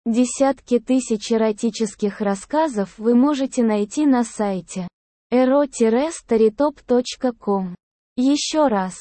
Десятки тысяч эротических рассказов вы можете найти на сайте ero-storytop.com. Еще раз,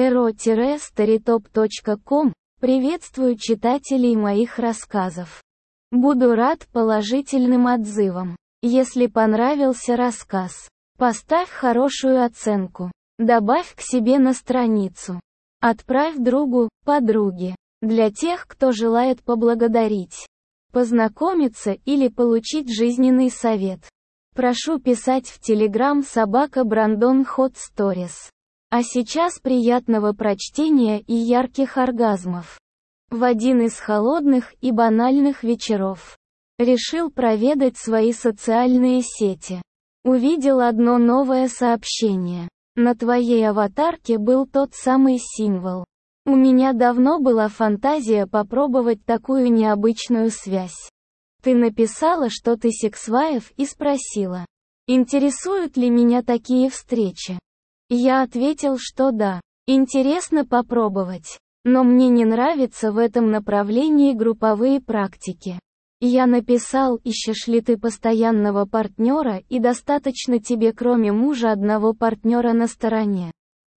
ero-storytop.com. Приветствую читателей моих рассказов. Буду рад положительным отзывам. Если понравился рассказ, поставь хорошую оценку. Добавь к себе на страницу. Отправь другу, подруге. Для тех, кто желает поблагодарить, познакомиться или получить жизненный совет. Прошу писать в Telegram @Brandon Hot Stories. А сейчас приятного прочтения и ярких оргазмов. В один из холодных и банальных вечеров решил проведать свои социальные сети. Увидел одно новое сообщение. На твоей аватарке был тот самый символ. У меня давно была фантазия попробовать такую необычную связь. Ты написала, что ты сексвайф, и спросила, интересуют ли меня такие встречи. Я ответил, что да, интересно попробовать. Но мне не нравятся в этом направлении групповые практики. Я написал, ищешь ли ты постоянного партнера и достаточно тебе кроме мужа одного партнера на стороне.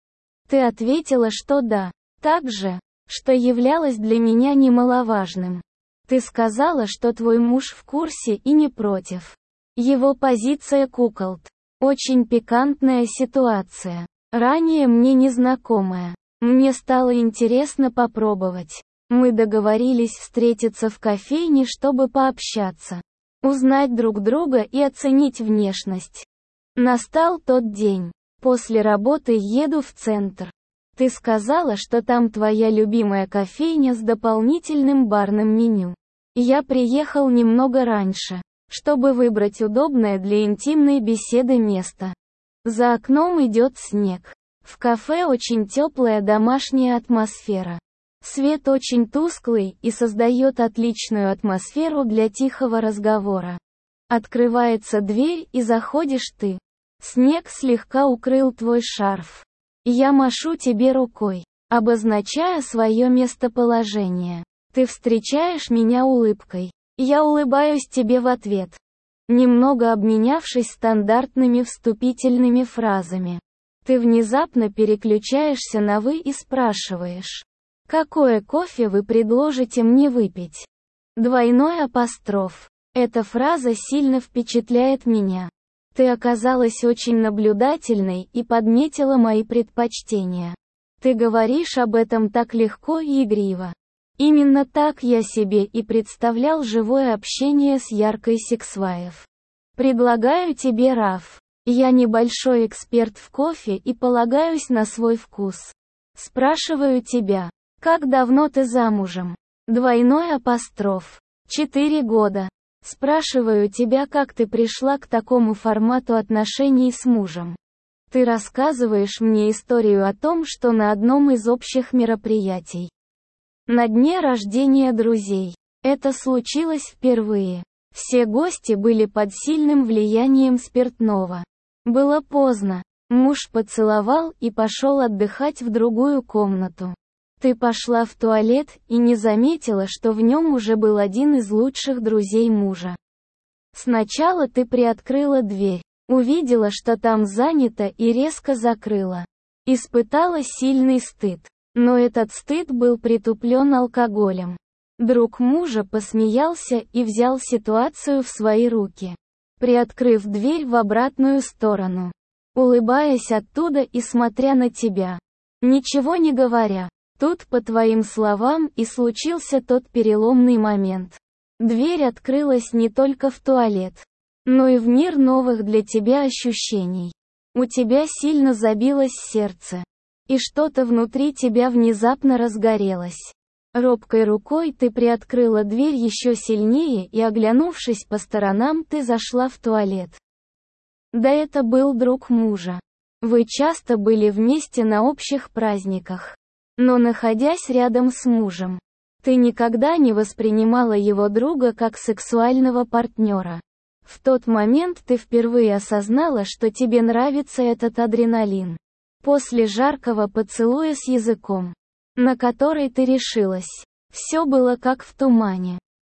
Ты ответила, что да. Также, что являлось для меня немаловажным. Ты сказала, что твой муж в курсе и не против. Его позиция куколд. Очень пикантная ситуация. Ранее мне незнакомая. Мне стало интересно попробовать. Мы договорились встретиться в кофейне, чтобы пообщаться. Узнать друг друга и оценить внешность. Настал тот день. После работы еду в центр. Ты сказала, что там твоя любимая кофейня с дополнительным барным меню. Я приехал немного раньше, чтобы выбрать удобное для интимной беседы место. За окном идет снег. В кафе очень теплая домашняя атмосфера. Свет очень тусклый и создает отличную атмосферу для тихого разговора. Открывается дверь и заходишь ты. Снег слегка укрыл твой шарф. Я машу тебе рукой, обозначая свое местоположение. Ты встречаешь меня улыбкой. Я улыбаюсь тебе в ответ, немного обменявшись стандартными вступительными фразами. Ты внезапно переключаешься на «вы» и спрашиваешь, какое кофе вы предложите мне выпить? Двойной апостроф. Эта фраза сильно впечатляет меня. Ты оказалась очень наблюдательной и подметила мои предпочтения. Ты говоришь об этом так легко и игриво. Именно так я себе и представлял живое общение с яркой сексвайф. Предлагаю тебе раф. Я небольшой эксперт в кофе и полагаюсь на свой вкус. Спрашиваю тебя, как давно ты замужем? Двойной апостроф. 4 года. Спрашиваю тебя, как ты пришла к такому формату отношений с мужем. Ты рассказываешь мне историю о том, что на одном из общих мероприятий, на дне рождения друзей, это случилось впервые. Все гости были под сильным влиянием спиртного. Было поздно. Муж поцеловал и пошел отдыхать в другую комнату. Ты пошла в туалет и не заметила, что в нем уже был один из лучших друзей мужа. Сначала ты приоткрыла дверь, увидела, что там занято, и резко закрыла. Испытала сильный стыд. Но этот стыд был притуплен алкоголем. Друг мужа посмеялся и взял ситуацию в свои руки, приоткрыв дверь в обратную сторону, улыбаясь оттуда и смотря на тебя, ничего не говоря. Тут, по твоим словам, и случился тот переломный момент. Дверь открылась не только в туалет, но и в мир новых для тебя ощущений. У тебя сильно забилось сердце, и что-то внутри тебя внезапно разгорелось. Робкой рукой ты приоткрыла дверь еще сильнее и, оглянувшись по сторонам, ты зашла в туалет. Да, это был друг мужа. Вы часто были вместе на общих праздниках. Но находясь рядом с мужем, ты никогда не воспринимала его друга как сексуального партнера. В тот момент ты впервые осознала, что тебе нравится этот адреналин. После жаркого поцелуя с языком, на который ты решилась, все было как в тумане.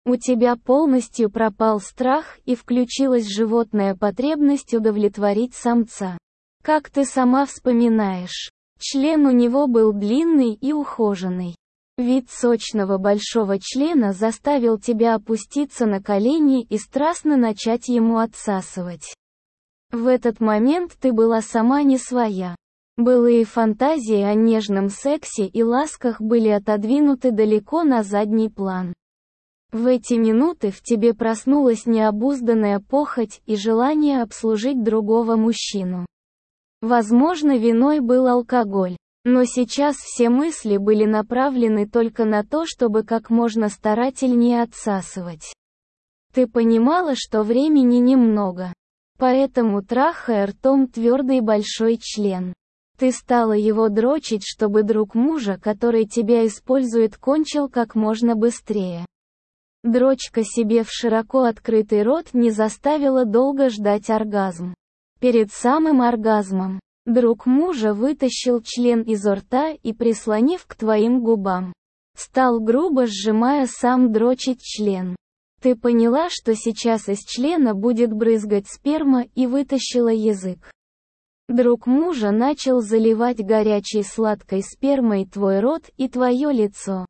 У тебя полностью пропал страх и включилась животная потребность удовлетворить самца. Как ты сама вспоминаешь, член у него был длинный и ухоженный. Вид сочного большого члена заставил тебя опуститься на колени и страстно начать ему отсасывать. В этот момент ты была сама не своя. Былые фантазии о нежном сексе и ласках были отодвинуты далеко на задний план. В эти минуты в тебе проснулась необузданная похоть и желание обслужить другого мужчину. Возможно, виной был алкоголь, но сейчас все мысли были направлены только на то, чтобы как можно старательнее отсасывать. Ты понимала, что времени немного. Поэтому, трахая ртом твердый большой член, ты стала его дрочить, чтобы друг мужа, который тебя использует, кончил как можно быстрее. Дрочка себе в широко открытый рот не заставила долго ждать оргазм. Перед самым оргазмом, друг мужа вытащил член изо рта и, прислонив к твоим губам, стал грубо сжимая сам дрочить член. Ты поняла, что сейчас из члена будет брызгать сперма, и вытащила язык. Друг мужа начал заливать горячей сладкой спермой твой рот и твое лицо.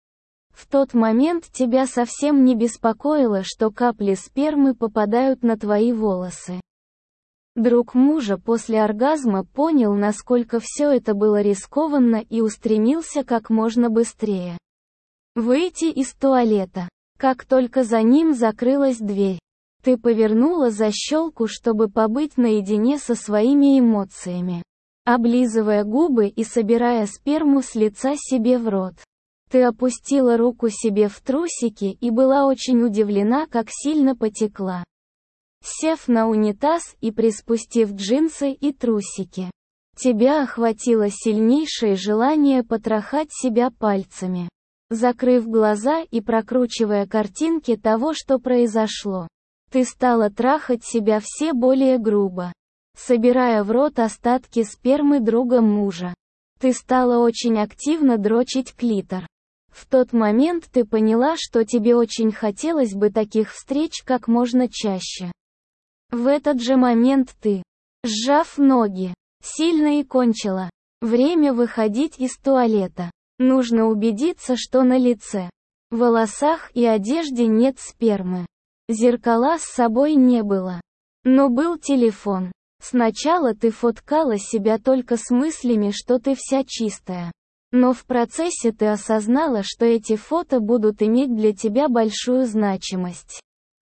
В тот момент тебя совсем не беспокоило, что капли спермы попадают на твои волосы. Друг мужа после оргазма понял, насколько все это было рискованно, и устремился как можно быстрее выйти из туалета. Как только за ним закрылась дверь, ты повернула защелку, чтобы побыть наедине со своими эмоциями, облизывая губы и собирая сперму с лица себе в рот. Ты опустила руку себе в трусики и была очень удивлена, как сильно потекла. Сев на унитаз и приспустив джинсы и трусики, тебя охватило сильнейшее желание потрахать себя пальцами. Закрыв глаза и прокручивая картинки того, что произошло, ты стала трахать себя все более грубо, собирая в рот остатки спермы друга мужа. Ты стала очень активно дрочить клитор. В тот момент ты поняла, что тебе очень хотелось бы таких встреч как можно чаще. В этот же момент ты, сжав ноги, сильно и кончила. Время выходить из туалета. Нужно убедиться, что на лице, волосах и одежде нет спермы. Зеркала с собой не было. Но был телефон. Сначала ты фоткала себя только с мыслями, что ты вся чистая. Но в процессе ты осознала, что эти фото будут иметь для тебя большую значимость.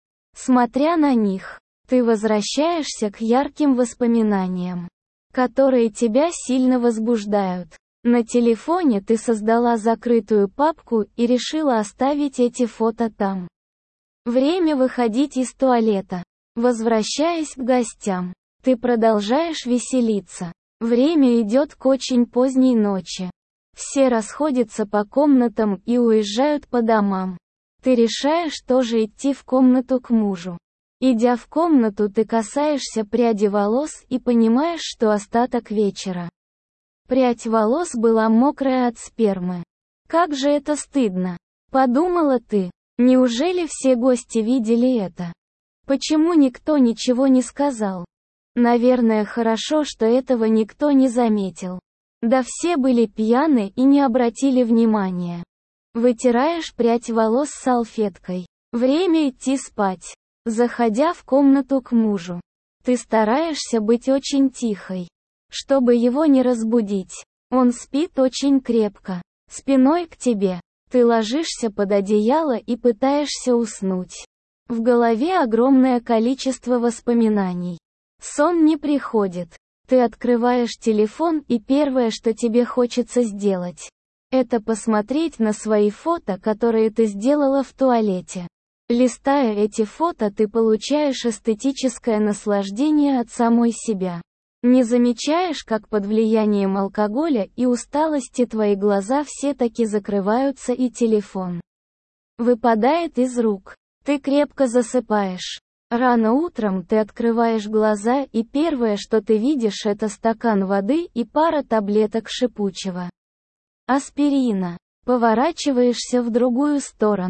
Смотря на них, ты возвращаешься к ярким воспоминаниям, которые тебя сильно возбуждают. На телефоне ты создала закрытую папку и решила оставить эти фото там. Время выходить из туалета. Возвращаясь к гостям, ты продолжаешь веселиться. Время идет к очень поздней ночи. Все расходятся по комнатам и уезжают по домам. Ты решаешь тоже идти в комнату к мужу. Идя в комнату, ты касаешься пряди волос и понимаешь, что остаток вечера прядь волос была мокрая от спермы. Как же это стыдно, подумала ты. Неужели все гости видели это? Почему никто ничего не сказал? Наверное, хорошо, что этого никто не заметил. Да все были пьяны и не обратили внимания. Вытираешь прядь волос салфеткой. Время идти спать. Заходя в комнату к мужу, ты стараешься быть очень тихой, чтобы его не разбудить. Он спит очень крепко, спиной к тебе. Ты ложишься под одеяло и пытаешься уснуть. В голове огромное количество воспоминаний. Сон не приходит. Ты открываешь телефон, и первое, что тебе хочется сделать, это посмотреть на свои фото, которые ты сделала в туалете. Листая эти фото, ты получаешь эстетическое наслаждение от самой себя. Не замечаешь, как под влиянием алкоголя и усталости твои глаза все-таки закрываются и телефон выпадает из рук. Ты крепко засыпаешь. Рано утром ты открываешь глаза, и первое, что ты видишь, это стакан воды и пара таблеток шипучего аспирина. Поворачиваешься в другую сторону.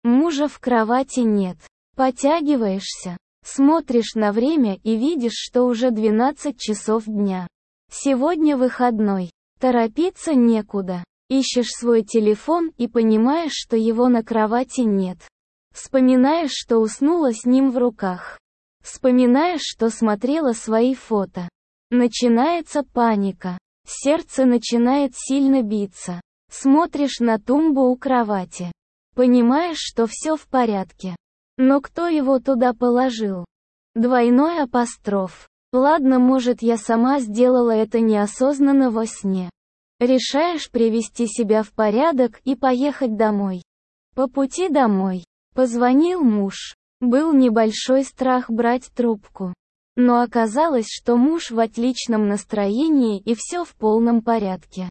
Мужа в кровати нет. Потягиваешься. Смотришь на время и видишь, что уже 12 часов дня. Сегодня выходной. Торопиться некуда. Ищешь свой телефон и понимаешь, что его на кровати нет. Вспоминаешь, что уснула с ним в руках. Вспоминаешь, что смотрела свои фото. Начинается паника. Сердце начинает сильно биться. Смотришь на тумбу у кровати. Понимаешь, что все в порядке. Но кто его туда положил? Двойной апостроф. Ладно, может, я сама сделала это неосознанно во сне. Решаешь привести себя в порядок и поехать домой. По пути домой. Позвонил муж. Был небольшой страх брать трубку. Но оказалось, что муж в отличном настроении и все в полном порядке.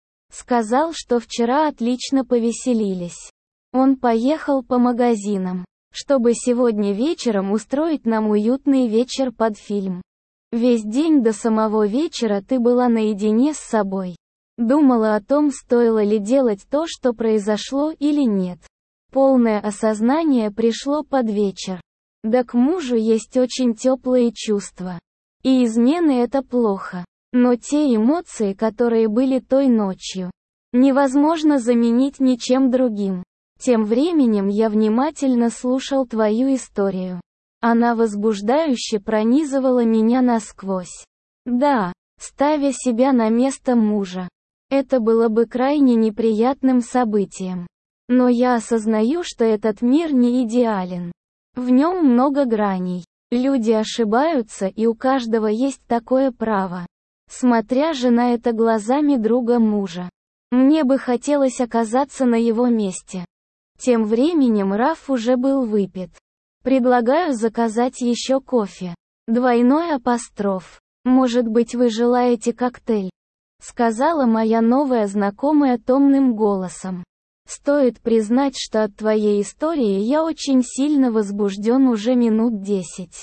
Сказал, что вчера отлично повеселились. Он поехал по магазинам, чтобы сегодня вечером устроить нам уютный вечер под фильм. Весь день до самого вечера ты была наедине с собой. Думала о том, стоило ли делать то, что произошло, или нет. Полное осознание пришло под вечер. Да к мужу есть очень теплые чувства. И измены — это плохо. Но те эмоции, которые были той ночью, невозможно заменить ничем другим. Тем временем я внимательно слушал твою историю. Она возбуждающе пронизывала меня насквозь. Да, ставя себя на место мужа. Это было бы крайне неприятным событием. Но я осознаю, что этот мир не идеален. В нем много граней. Люди ошибаются, и у каждого есть такое право. Смотря же на это глазами друга мужа. Мне бы хотелось оказаться на его месте. Тем временем Раф уже был выпит. Предлагаю заказать еще кофе. Двойной апостроф. Может быть, вы желаете коктейль? Сказала моя новая знакомая томным голосом. Стоит признать, что от твоей истории я очень сильно возбужден уже минут 10.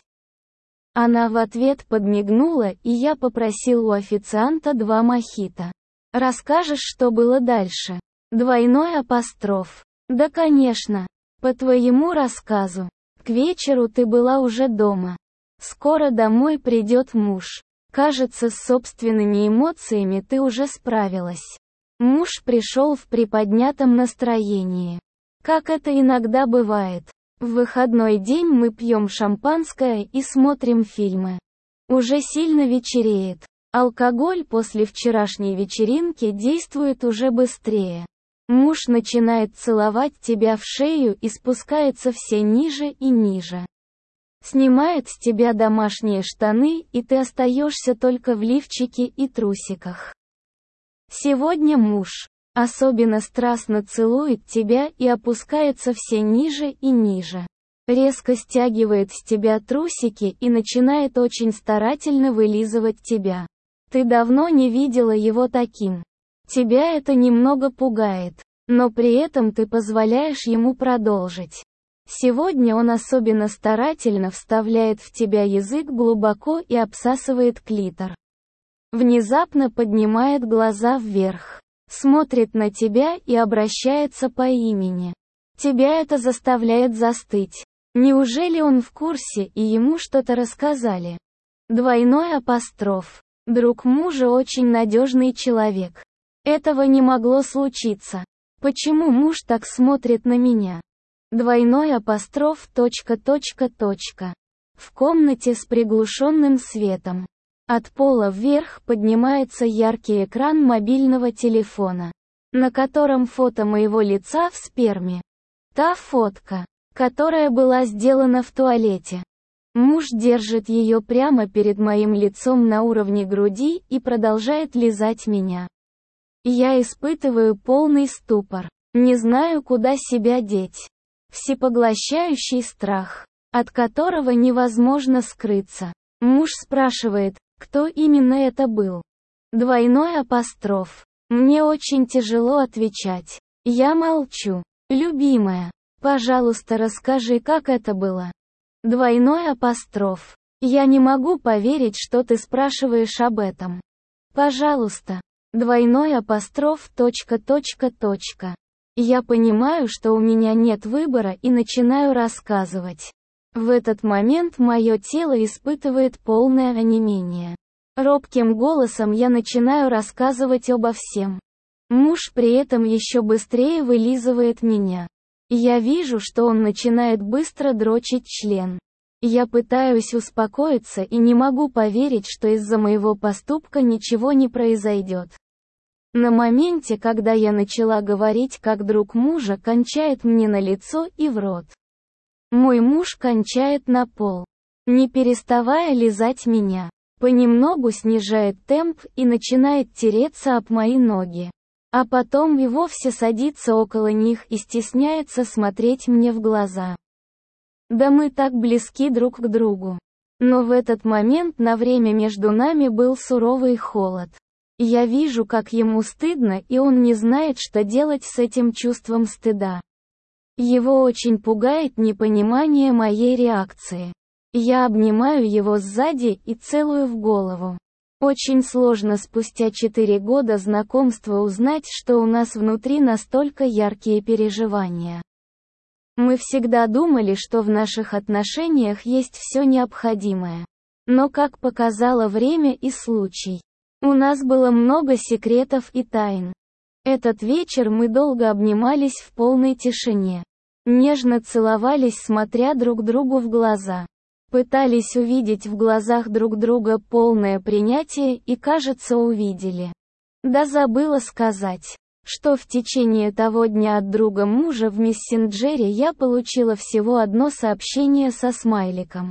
Она в ответ подмигнула, и я попросил у официанта 2 мохито. Расскажешь, что было дальше? Двойной апостроф. Да, конечно. По твоему рассказу. К вечеру ты была уже дома. Скоро домой придет муж. Кажется, с собственными эмоциями ты уже справилась. Муж пришел в приподнятом настроении. Как это иногда бывает. В выходной день мы пьем шампанское и смотрим фильмы. Уже сильно вечереет. Алкоголь после вчерашней вечеринки действует уже быстрее. Муж начинает целовать тебя в шею и спускается все ниже и ниже. Снимает с тебя домашние штаны, и ты остаешься только в лифчике и трусиках. Сегодня муж особенно страстно целует тебя и опускается все ниже и ниже. Резко стягивает с тебя трусики и начинает очень старательно вылизывать тебя. Ты давно не видела его таким. Тебя это немного пугает, но при этом ты позволяешь ему продолжить. Сегодня он особенно старательно вставляет в тебя язык глубоко и обсасывает клитор. Внезапно поднимает глаза вверх, смотрит на тебя и обращается по имени. Тебя это заставляет застыть. Неужели он в курсе и ему что-то рассказали? Двойной апостроф. Друг мужа очень надежный человек. Этого не могло случиться. Почему муж так смотрит на меня? Двойной апостроф. В комнате с приглушенным светом. От пола вверх поднимается яркий экран мобильного телефона, на котором фото моего лица в сперме. Та фотка, которая была сделана в туалете. Муж держит ее прямо перед моим лицом на уровне груди и продолжает лизать меня. Я испытываю полный ступор. Не знаю, куда себя деть. Всепоглощающий страх, от которого невозможно скрыться. Муж спрашивает, кто именно это был. Двойной апостроф. Мне очень тяжело отвечать. Я молчу. Любимая, пожалуйста, расскажи, как это было. Двойной апостроф. Я не могу поверить, что ты спрашиваешь об этом. Пожалуйста. Двойной апостроф. Я понимаю, что у меня нет выбора и начинаю рассказывать. В этот момент мое тело испытывает полное онемение. Робким голосом я начинаю рассказывать обо всем. Муж при этом еще быстрее вылизывает меня. Я вижу, что он начинает быстро дрочить член. Я пытаюсь успокоиться и не могу поверить, что из-за моего поступка ничего не произойдет. На моменте, когда я начала говорить, как друг мужа кончает мне на лицо и в рот. Мой муж кончает на пол, не переставая лизать меня. Понемногу снижает темп и начинает тереться об мои ноги. А потом и вовсе садится около них и стесняется смотреть мне в глаза. Да мы так близки друг к другу. Но в этот момент на время между нами был суровый холод. Я вижу, как ему стыдно, и он не знает, что делать с этим чувством стыда. Его очень пугает непонимание моей реакции. Я обнимаю его сзади и целую в голову. Очень сложно спустя 4 года знакомства узнать, что у нас внутри настолько яркие переживания. Мы всегда думали, что в наших отношениях есть все необходимое. Но, как показало время и случай, у нас было много секретов и тайн. Этот вечер мы долго обнимались в полной тишине. Нежно целовались, смотря друг другу в глаза. Пытались увидеть в глазах друг друга полное принятие и, кажется, увидели. Да забыла сказать, что в течение того дня от друга мужа в мессенджере я получила всего одно сообщение со смайликом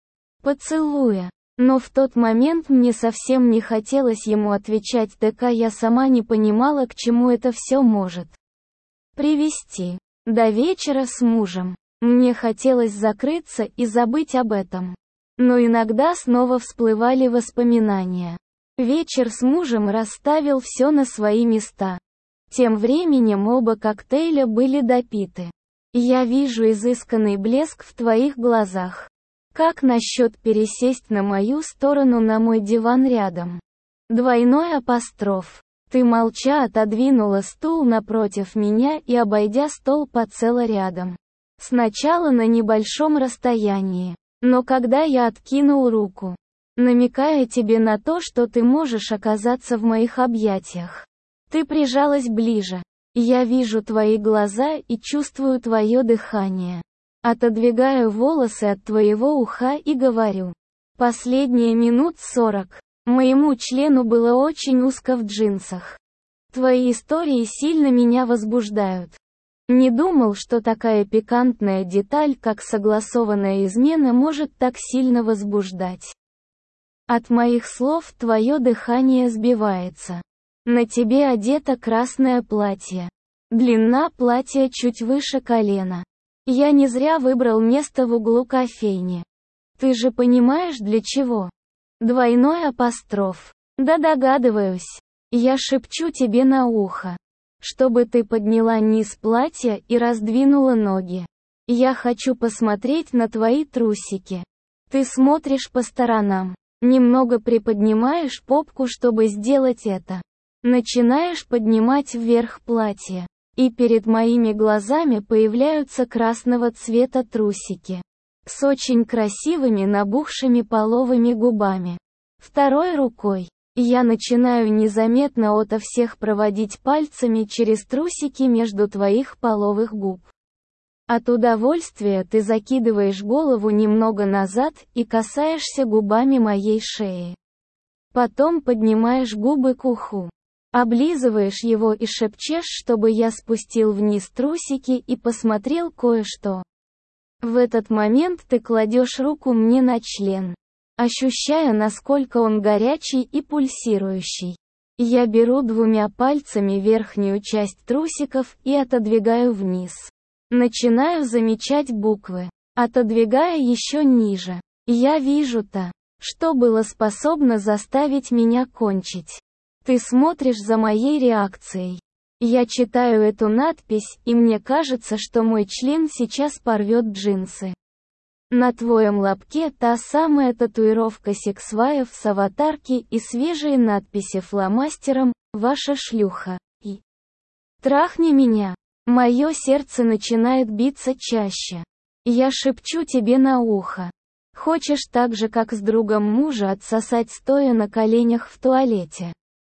поцелуя. Но в тот момент мне совсем не хотелось ему отвечать, так я сама не понимала, к чему это все может привести. До вечера с мужем. Мне хотелось закрыться и забыть об этом. Но иногда снова всплывали воспоминания. Вечер с мужем расставил все на свои места. Тем временем оба коктейля были допиты. Я вижу изысканный блеск в твоих глазах. Как насчет пересесть на мою сторону на мой диван рядом? Двойной апостроф. Ты молча отодвинула стул напротив меня и, обойдя стол, подсела рядом. Сначала на небольшом расстоянии. Но когда я откинул руку, намекая тебе на то, что ты можешь оказаться в моих объятиях, ты прижалась ближе. Я вижу твои глаза и чувствую твое дыхание. Отодвигаю волосы от твоего уха и говорю. Последние минут 40. Моему члену было очень узко в джинсах. Твои истории сильно меня возбуждают. Не думал, что такая пикантная деталь, как согласованная измена, может так сильно возбуждать. От моих слов твое дыхание сбивается. На тебе одето красное платье. Длина платья чуть выше колена. Я не зря выбрал место в углу кофейни. Ты же понимаешь, для чего? Двойной апостроф. Да догадываюсь. Я шепчу тебе на ухо, чтобы ты подняла низ платья и раздвинула ноги. Я хочу посмотреть на твои трусики. Ты смотришь по сторонам. Немного приподнимаешь попку, чтобы сделать это. Начинаешь поднимать вверх платье. И перед моими глазами появляются красного цвета трусики. С очень красивыми набухшими половыми губами. Второй рукой. Я начинаю незаметно ото всех проводить пальцами через трусики между твоих половых губ. От удовольствия ты закидываешь голову немного назад и касаешься губами моей шеи. Потом поднимаешь губы к уху. Облизываешь его и шепчешь, чтобы я спустил вниз трусики и посмотрел кое-что. В этот момент ты кладешь руку мне на член, ощущая, насколько он горячий и пульсирующий. Я беру двумя пальцами верхнюю часть трусиков и отодвигаю вниз. Начинаю замечать буквы, отодвигая еще ниже. Я вижу то, что было способно заставить меня кончить. Ты смотришь за моей реакцией. Я читаю эту надпись, и мне кажется, что мой член сейчас порвет джинсы. На твоем лобке та самая татуировка сексваев с аватарки и свежие надписи фломастером «Ваша шлюха» и «Трахни меня». Мое сердце начинает биться чаще. Я шепчу тебе на ухо. Хочешь так же, как с другом мужа, отсосать стоя на коленях в туалете?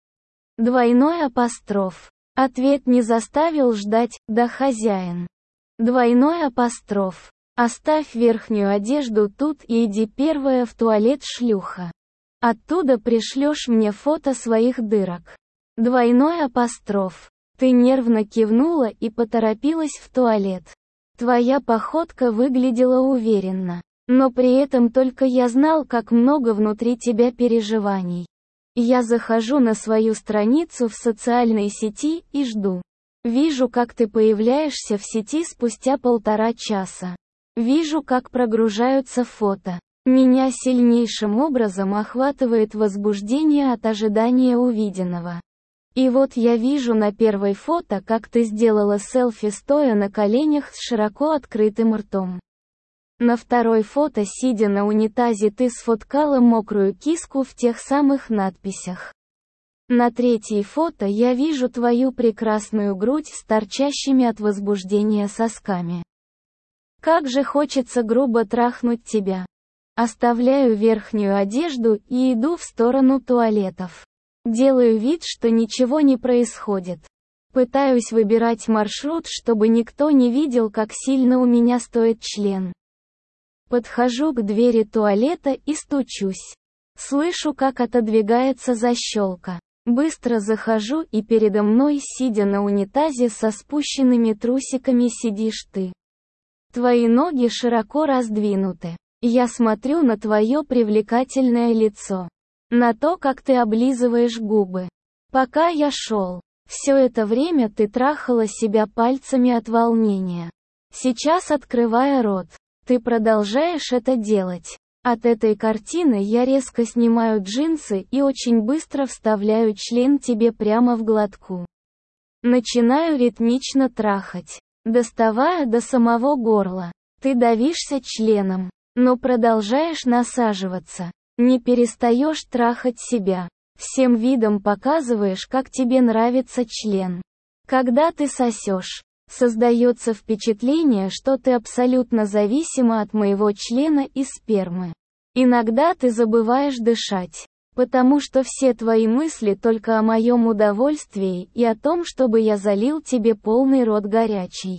Двойной апостроф. Ответ не заставил ждать, да хозяин. Двойной апостроф. Оставь верхнюю одежду тут и иди первая в туалет, шлюха. Оттуда пришлешь мне фото своих дырок. Двойной апостроф. Ты нервно кивнула и поторопилась в туалет. Твоя походка выглядела уверенно. Но при этом только я знал, как много внутри тебя переживаний. Я захожу на свою страницу в социальной сети и жду. Вижу, как ты появляешься в сети спустя 1,5 часа. Вижу, как прогружаются фото. Меня сильнейшим образом охватывает возбуждение от ожидания увиденного. И вот я вижу на первой фото, как ты сделала селфи стоя на коленях с широко открытым ртом. На второй фото, сидя на унитазе, ты сфоткала мокрую киску в тех самых надписях. На третьей фото я вижу твою прекрасную грудь с торчащими от возбуждения сосками. Как же хочется грубо трахнуть тебя. Оставляю верхнюю одежду и иду в сторону туалетов. Делаю вид, что ничего не происходит. Пытаюсь выбирать маршрут, чтобы никто не видел, как сильно у меня стоит член. Подхожу к двери туалета и стучусь. Слышу, как отодвигается защелка. Быстро захожу, и передо мной, сидя на унитазе со спущенными трусиками, сидишь ты. Твои ноги широко раздвинуты. Я смотрю на твое привлекательное лицо. На то, как ты облизываешь губы. Пока я шел. Все это время ты трахала себя пальцами от волнения. Сейчас, открывая рот, ты продолжаешь это делать. От этой картины я резко снимаю джинсы и очень быстро вставляю член тебе прямо в глотку. Начинаю ритмично трахать, доставая до самого горла. Ты давишься членом, но продолжаешь насаживаться. Не перестаешь трахать себя. Всем видом показываешь, как тебе нравится член. Когда ты сосешь, создается впечатление, что ты абсолютно зависима от моего члена и спермы. Иногда ты забываешь дышать, потому что все твои мысли только о моем удовольствии и о том, чтобы я залил тебе полный рот горячей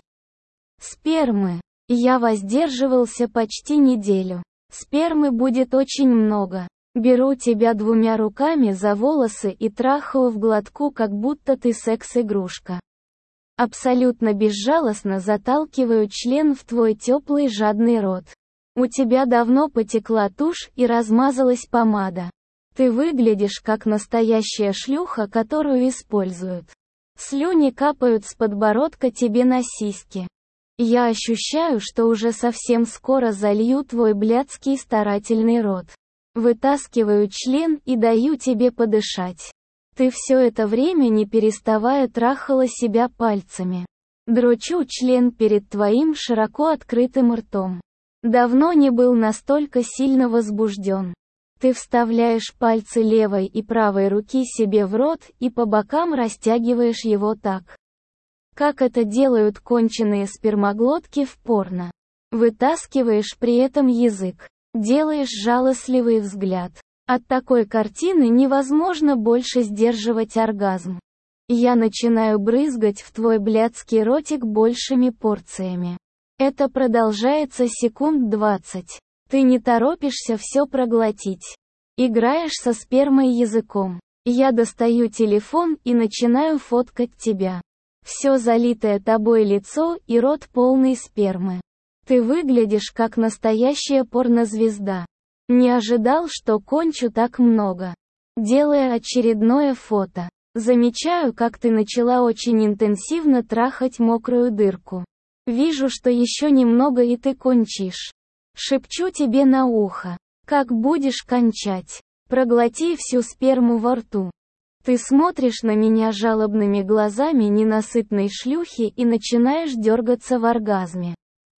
спермы. Я воздерживался почти неделю. Спермы будет очень много. Беру тебя 2 руками за волосы и трахаю в глотку, как будто ты секс-игрушка. Абсолютно безжалостно заталкиваю член в твой теплый жадный рот. У тебя давно потекла тушь и размазалась помада. Ты выглядишь как настоящая шлюха, которую используют. Слюни капают с подбородка тебе на сиськи. Я ощущаю, что уже совсем скоро залью твой блядский старательный рот. Вытаскиваю член и даю тебе подышать. Ты все это время, не переставая, трахала себя пальцами. Дрочу член перед твоим широко открытым ртом. Давно не был настолько сильно возбужден. Ты вставляешь пальцы левой и правой руки себе в рот и по бокам растягиваешь его так, как это делают конченые спермоглотки в порно. Вытаскиваешь при этом язык. Делаешь жалостливый взгляд. От такой картины невозможно больше сдерживать оргазм. Я начинаю брызгать в твой блядский ротик большими порциями. Это продолжается секунд 20. Ты не торопишься все проглотить. Играешь со спермой языком. Я достаю телефон и начинаю фоткать тебя. Все залитое тобой лицо и рот полный спермы. Ты выглядишь как настоящая порнозвезда. Не ожидал, что кончу так много. Делая очередное фото, замечаю, как ты начала очень интенсивно трахать мокрую дырку. Вижу, что еще немного и ты кончишь. Шепчу тебе на ухо. Как будешь кончать? Проглоти всю сперму во рту. Ты смотришь на меня жалобными глазами ненасытной шлюхи и начинаешь дергаться в оргазме.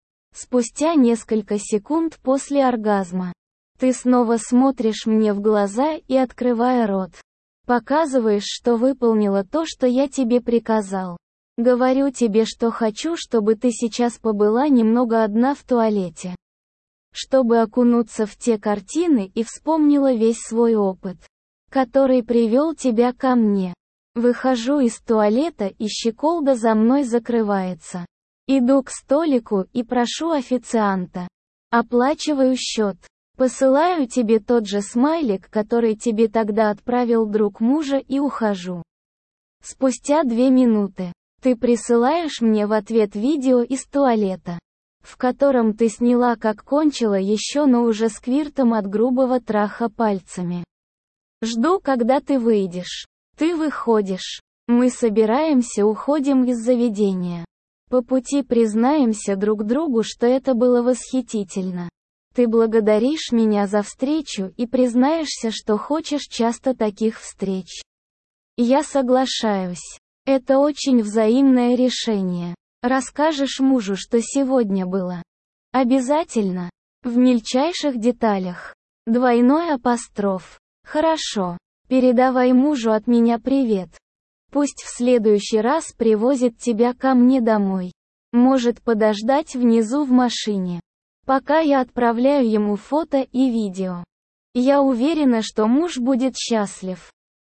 Спустя несколько секунд после оргазма, ты снова смотришь мне в глаза и, открывая рот, показываешь, что выполнила то, что я тебе приказал. Говорю тебе, что хочу, чтобы ты сейчас побыла немного одна в туалете. Чтобы окунуться в те картины и вспомнила весь свой опыт, который привел тебя ко мне. Выхожу из туалета, и щеколда за мной закрывается. Иду к столику и прошу официанта. Оплачиваю счет. Посылаю тебе тот же смайлик, который тебе тогда отправил друг мужа, и ухожу. Спустя 2 минуты ты присылаешь мне в ответ видео из туалета, в котором ты сняла, как кончила еще, но уже сквиртом от грубого траха пальцами. Жду, когда ты выйдешь. Ты выходишь. Мы собираемся, уходим из заведения. По пути признаемся друг другу, что это было восхитительно. Ты благодаришь меня за встречу и признаешься, что хочешь часто таких встреч. Я соглашаюсь. Это очень взаимное решение. Расскажешь мужу, что сегодня было? Обязательно. В мельчайших деталях. Двойной апостроф. Хорошо. Передавай мужу от меня привет. Пусть в следующий раз привозит тебя ко мне домой. Может подождать внизу в машине, пока я отправляю ему фото и видео. Я уверена, что муж будет счастлив.